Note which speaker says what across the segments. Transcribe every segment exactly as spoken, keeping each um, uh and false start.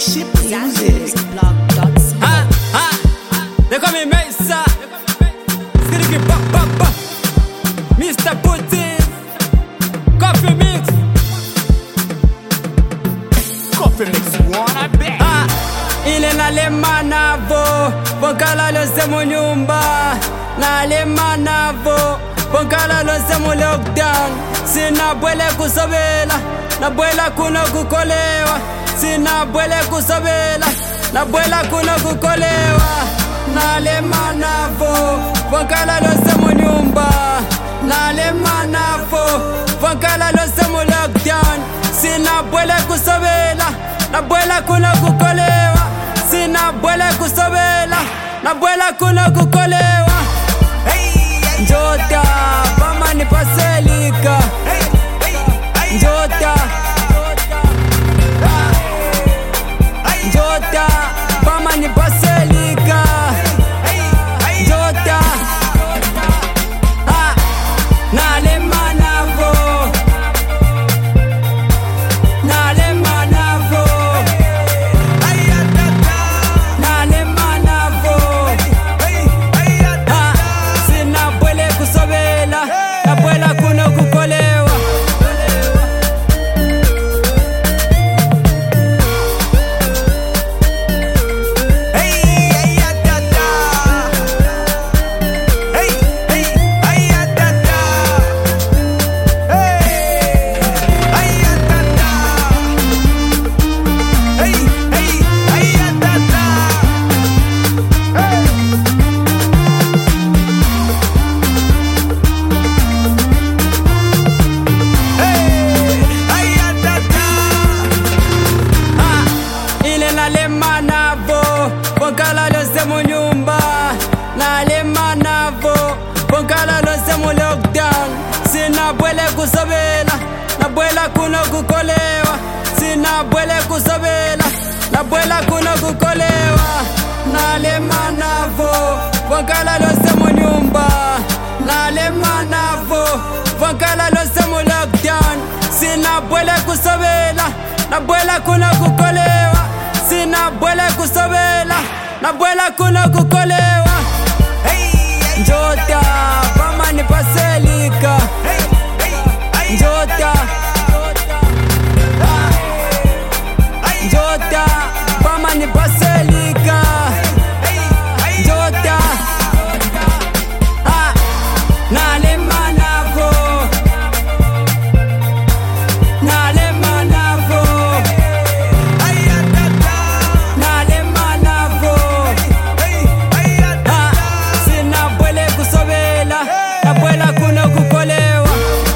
Speaker 1: Spaceship Music.
Speaker 2: Ha, ha, they call me Mesa. Skitty pop, pop, pop. mister Putin. Coffee mix.
Speaker 1: Coffee mix one, I bet.
Speaker 2: Ha, ile nalemana vo. Bonkala lose mu nyumba. Nalemana vo. Bonkala lose mu lockdown. Sina bwele kusobela. Na bwela kuna kukolewa. Sina bwele kusobela. Na bwela kuna kukolewa. Nalemana vo. Bonkala lose mu nyumba. Nalemana vo. Bonkala lose mu lockdown. Sina bwele kusobela. Na bwela kuna kukolewa. Sina bwele kusobela. Na bwela kuna kukolewa. Njota, mama ni paselika. Njota, Njota, mama ni paselika. Njota, ah, nalemana vo. Nalemana vo. Nalemana vo. Ah, sina bwele kusobela. Na bwela kuna kukolewa. Nalemana vo, bonkala lose mu nyumba. Nalemana vo, bonkala lose mu lockdown. Sina bwele kusobela, na bwela kuna kukolewa. Sina bwele kusobela, na bwela kuna kukolewa. Nalemana vo, bonkala lose mu nyumba. Nalemana vo, bonkala lose mu lockdown. Sina bwele kusobela, na bwela kuna kukolewa. Sina bwele kusobela, na bwela kuna kukolewa. Njota, mama ni paselika. Njota, Njota, mama ni paselika. Njota, ah, nalemana vo. Nalemana vo. Nalemana vo. Ah, sina bwele kusobela. Na bwela kuna kukolewa.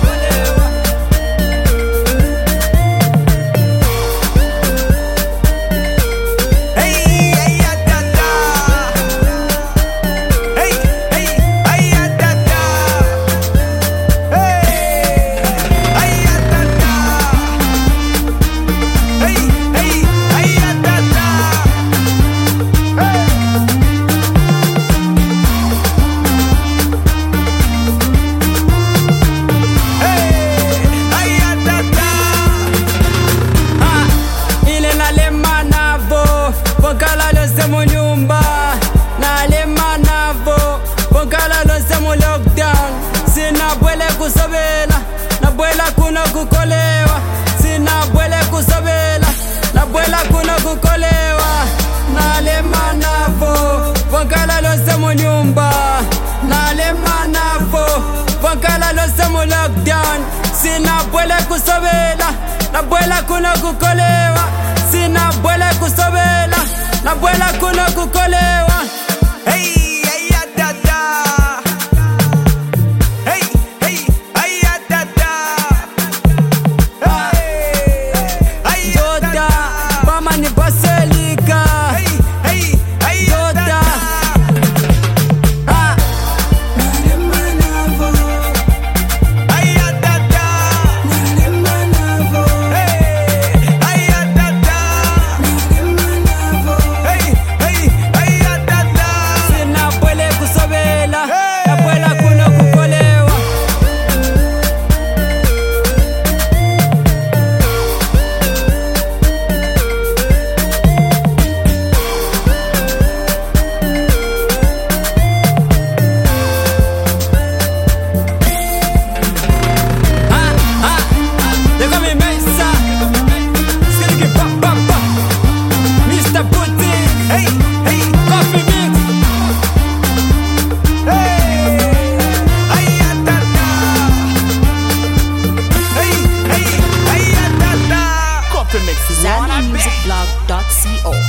Speaker 2: Bonkala lose mu nyumba. Nalemana vo, bonkala lose mu lockdown. Sina bwele kusobela, na bwela kuna kukolewa. Sina bwele kusobela, na bwela kuna kukolewa. Nalemana vo, bonkala lose mu nyumba. Nalemana vo, bonkala lose mu lockdown. Sina bwele kusobela, na bwela kuna kukolewa. Sina bwele kusobela, na bwela kuna kukolewa.
Speaker 1: Hey, hey, ya, da, da. Hey, hey, hey, ya, da, da. Hey, hey, ya, da,
Speaker 2: Njota,
Speaker 1: da.
Speaker 2: mama ni paselika.
Speaker 1: Hey, hey, hey, ya, da, da.
Speaker 2: Ah,
Speaker 1: Nalemana vo. Hey, ya, da, da. Nalemana vo. Hey, hey, ya, da, da. Nalemana vo. Hey, hey, hey, ya, da, da.
Speaker 3: zandi music blog dot co.